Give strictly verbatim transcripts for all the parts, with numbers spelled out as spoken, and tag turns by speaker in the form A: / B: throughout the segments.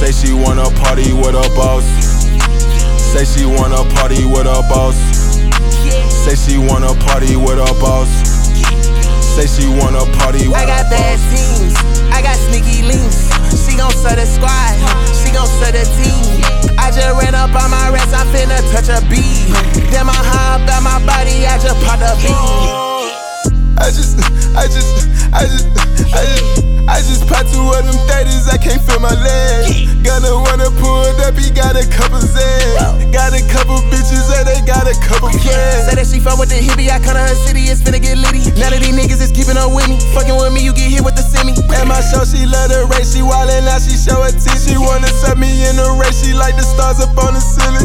A: Say she wanna party with her boss. Say she wanna party with her boss. Say she wanna party with her boss. Say she wanna party with her boss.
B: I got bad teams, I got sneaky links. She gon' serve the squad, she gon' serve the team. I just ran up on my rest, I'm finna touch a beat. Damn, I'm high up out my body, I just popped a beat.
A: I just, I just, I just, I just, I just popped two of them thirties, I can't feel my legs. Gonna wanna pull it up, he got a couple Z's. Got a couple bitches and they got a couple kids.
B: Say that she fuck with the hippie, I come to her city, it's finna get litty. None of these niggas is keeping up with me. Fucking with me, you get hit with the semi.
A: At my show, she love the race, she wildin' now, she show her teeth. She wanna set me in the race, she like the stars up on the ceiling.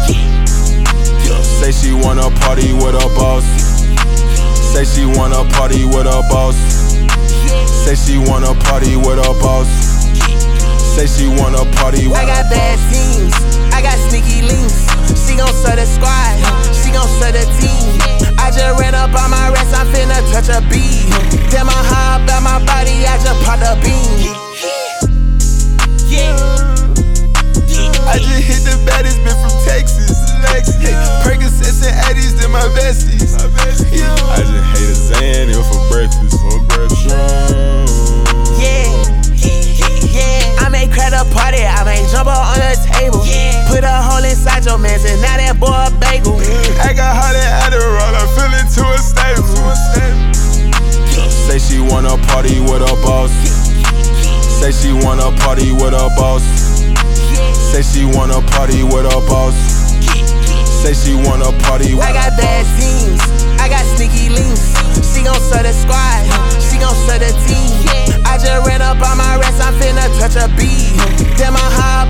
A: Say she wanna party with her boss. Say she wanna party with her boss. Say she wanna party with her boss. Say she wanna party with her boss.
B: I got bad teams, I got sneaky links. She gon' serve the squad, she gon' serve the team. I just ran up on my rest, I'm finna touch a beat. Damn, I'm high up out my body, I just popped a bean.
A: I just hit the baddest bitch from Texas. Hey, Percocets and Addies in my vesties. I just hate a Xanny for breakfast. For breakfast.
B: Yeah, yeah. I may crack a party, I may jump up on the table. Put a hole inside your mans and now that boy a bagel.
A: I got hot and Adderall, I feel it to a stable. Say she wanna party with her boss. Say she wanna party with her boss. Say she wanna party with her boss. Say she wanna party with her boss.
B: I got bad teams, I got sneaky links. She gon' serve the squad, she gon' serve the team. I just ran up on my rest, I'm finna touch a beat. Damn, I'm high